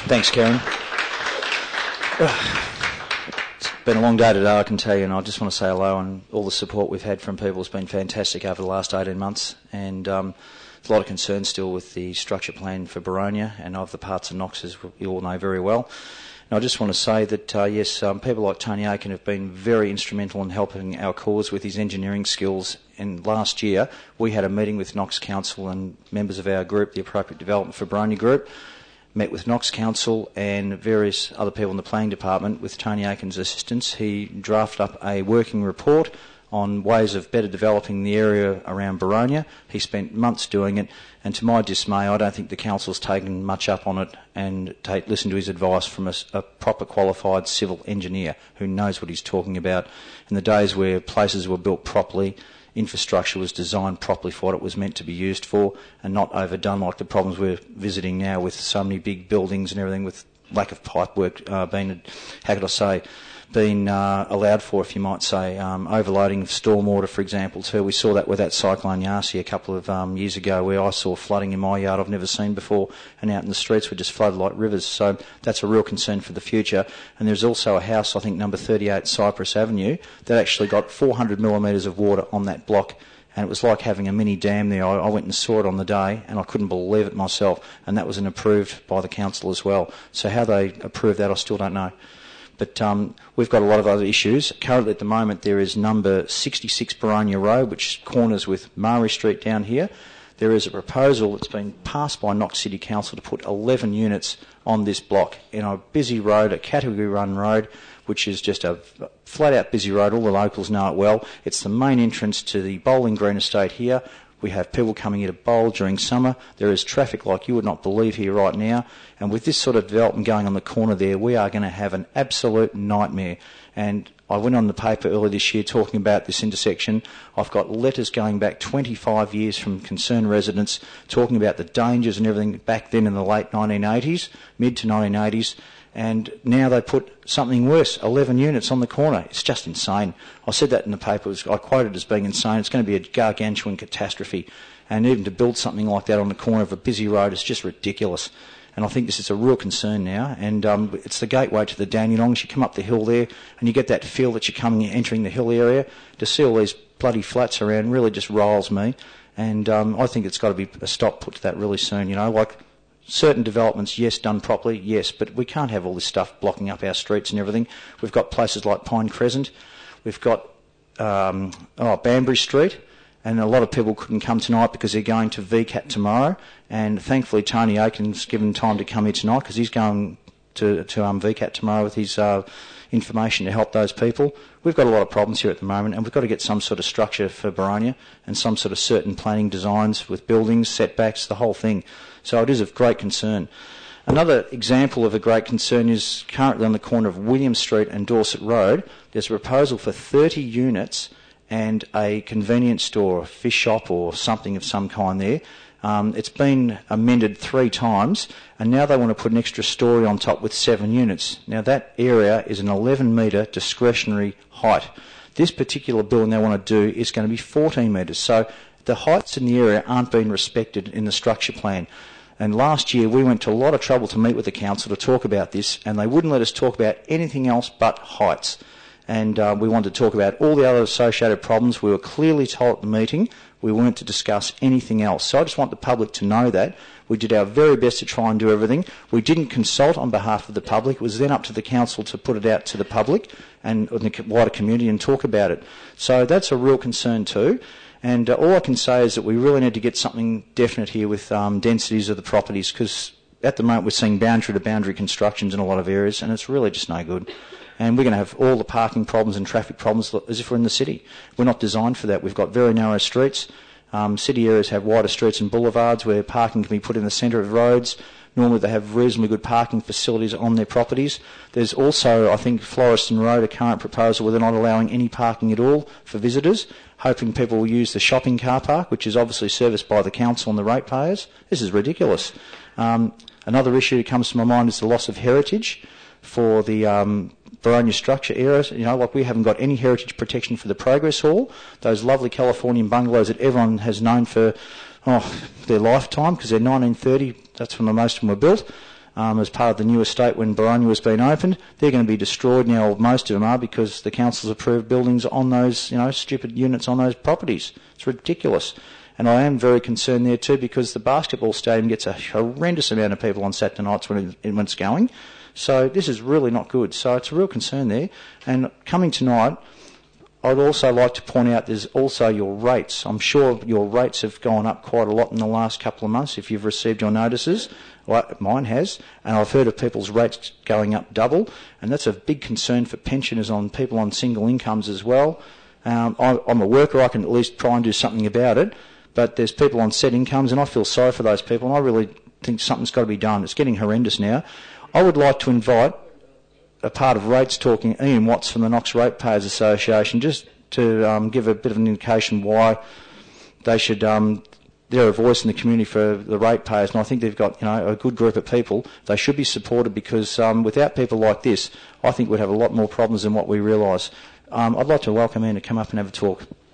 Thanks, Karen. It's been a long day today, I can tell you, and I just want to say hello, and all the support we've had from people has been fantastic over the last 18 months, and there's a lot of concern still with the structure plan for Boronia and other parts of Knox, as you all know very well. And I just want to say that, yes, people like Tony Aiken have been very instrumental in helping our cause with his engineering skills. And last year, we had a meeting with Knox Council and members of our group, the Appropriate Development for Boronia Group, met with Knox Council and various other people in the planning department with Tony Aiken's assistance. He drafted up a working report on ways of better developing the area around Boronia. He spent months doing it, and to my dismay, I don't think the council's taken much up on it and listened to his advice from a proper qualified civil engineer who knows what he's talking about. In the days where places were built properly, infrastructure was designed properly for what it was meant to be used for, and not overdone like the problems we're visiting now with so many big buildings and everything, with lack of pipe work being allowed for, if you might say, overloading of stormwater, for example, too. We saw that with that Cyclone Yasi a couple of years ago, where I saw flooding in my yard I've never seen before, and out in the streets were just flooded like rivers. So that's a real concern for the future. And there's also a house, I think number 38 Cypress Avenue, that actually got 400 millimetres of water on that block, and it was like having a mini dam there. I went and saw it on the day, and I couldn't believe it myself, and that was approved by the council as well. So how they approved that, I still don't know. But we've got a lot of other issues. Currently at the moment there is number 66 Boronia Road, which corners with Murray Street down here. There is a proposal that's been passed by Knox City Council to put 11 units on this block in a busy road, a Category 1 road, which is just a flat-out busy road. All the locals know it well. It's the main entrance to the Bowling Green estate here. We have people coming here to bowl during summer. There is traffic like you would not believe here right now. And with this sort of development going on the corner there, we are going to have an absolute nightmare. And I went on the paper earlier this year talking about this intersection. I've got letters going back 25 years from concerned residents talking about the dangers and everything back then in the late 1980s, mid to 1980s. And now they put something worse, 11 units on the corner. It's just insane. I said that in the paper. I quoted it as being insane. It's going to be a gargantuan catastrophe. And even to build something like that on the corner of a busy road is just ridiculous. And I think this is a real concern now. And it's the gateway to the Dandenongs. You come up the hill there and you get that feel that you're entering the hill area. To see all these bloody flats around really just riles me. And I think it's got to be a stop put to that really soon. You know, like certain developments, yes, done properly, yes, but we can't have all this stuff blocking up our streets and everything. We've got places like Pine Crescent. We've got Banbury Street. And a lot of people couldn't come tonight because they're going to VCAT tomorrow. And thankfully Tony Aiken's given time to come here tonight because he's going to VCAT tomorrow with his information to help those people. We've got a lot of problems here at the moment, and we've got to get some sort of structure for Boronia and some sort of certain planning designs with buildings, setbacks, the whole thing. So it is of great concern. Another example of a great concern is currently on the corner of William Street and Dorset Road. There's a proposal for 30 units and a convenience store, a fish shop or something of some kind there. It's been amended 3 times, and now they want to put an extra storey on top with 7 units. Now that area is an 11-metre discretionary height. This particular building they want to do is going to be 14 metres. So the heights in the area aren't being respected in the structure plan. And last year we went to a lot of trouble to meet with the council to talk about this, and they wouldn't let us talk about anything else but heights. And we wanted to talk about all the other associated problems. We were clearly told at the meeting we weren't to discuss anything else. So I just want the public to know that. We did our very best to try and do everything. We didn't consult on behalf of the public. It was then up to the council to put it out to the public and the wider community and talk about it. So that's a real concern too. And all I can say is that we really need to get something definite here with densities of the properties, because at the moment we're seeing boundary-to-boundary constructions in a lot of areas, and it's really just no good. And we're going to have all the parking problems and traffic problems as if we're in the city. We're not designed for that. We've got very narrow streets. City areas have wider streets and boulevards where parking can be put in the centre of roads. Normally they have reasonably good parking facilities on their properties. There's also, I think, Floreston Road, a current proposal where they're not allowing any parking at all for visitors, hoping people will use the shopping car park, which is obviously serviced by the council and the ratepayers. This is ridiculous. Another issue that comes to my mind is the loss of heritage for the Boronia structure areas. You know, like we haven't got any heritage protection for the Progress Hall, those lovely Californian bungalows that everyone has known for their lifetime, because they're 1930, that's when most of them were built. as part of the new estate when Boronia has been opened. They're going to be destroyed now, or most of them are, because the council's approved buildings on those, stupid units on those properties. It's ridiculous. And I am very concerned there too, because the basketball stadium gets a horrendous amount of people on Saturday nights when it's going. So this is really not good. So it's a real concern there. And coming tonight, I'd also like to point out there's also your rates. I'm sure your rates have gone up quite a lot in the last couple of months if you've received your notices. Well, mine has. And I've heard of people's rates going up double. And that's a big concern for pensioners, on people on single incomes as well. I'm a worker. I can at least try and do something about it. But there's people on set incomes, and I feel sorry for those people. And I really think something's got to be done. It's getting horrendous now. I would like to invite a part of rates talking, Ian Watts from the Knox Ratepayers Association, just to give a bit of an indication why they should, they're a voice in the community for the ratepayers, and I think they've got a good group of people. They should be supported, because without people like this, I think we'd have a lot more problems than what we realise. I'd like to welcome Ian to come up and have a talk.